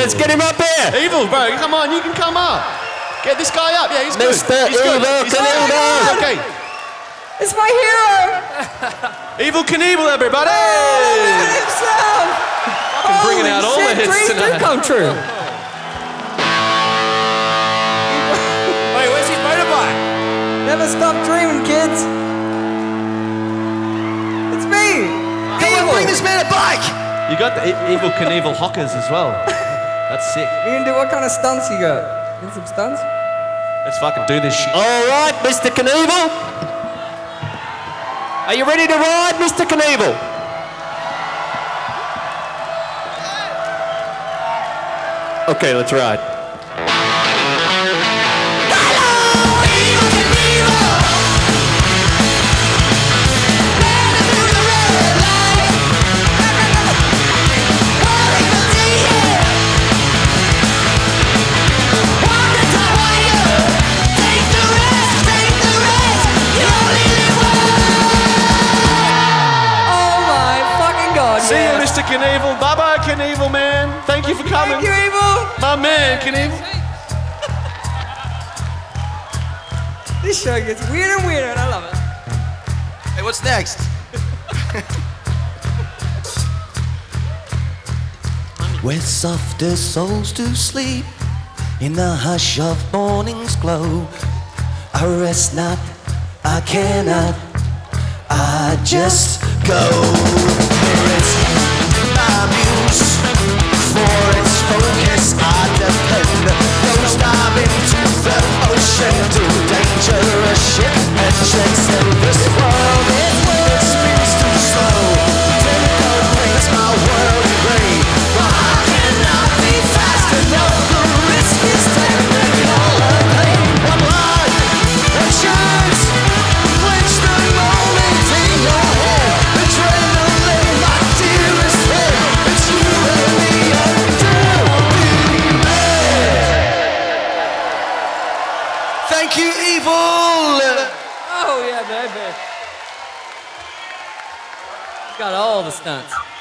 let's get him up here. Evil, bro, come on, you can come up. Get this guy up. Yeah, he's good. Mr. He's good. Evil He's Knievel. Okay. It's my hero! Evil Knievel, everybody! Himself! Fucking bringing out all the hits dreams do tonight. come true. Wait, where's his motorbike? Never stop dreaming, kids. It's me! Come on, bring this man a bike. You got the Evil Knievel hockers as well. That's sick. You can do what kind of stunts you got? Get some stunts? Let's fucking do this shit. All right, Mr. Knievel. Are you ready to ride, Mr. Knievel? Okay, let's ride. See you, Mr. Knievel. Bye-bye, Knievel, man. Thank you for coming. Thank you, Evil! My man, Knievel. This show gets weirder and weirder, and I love it. Hey, what's next? Where softer souls do sleep in the hush of morning's glow. I rest not, I cannot, I just go. For its my muse, for its focus I depend. Nose dive into the ocean, to dangerous ship and transcend. This world it spins too slow. Tempo brings my world gray. But I cannot be fast enough. The risk is technical and pain. I'm like a chance. Clench the moment in your head. Adrenaline, my dearest friend. It's you and me until we met. Thank you, Evil. Oh, yeah, baby. Got all the stunts.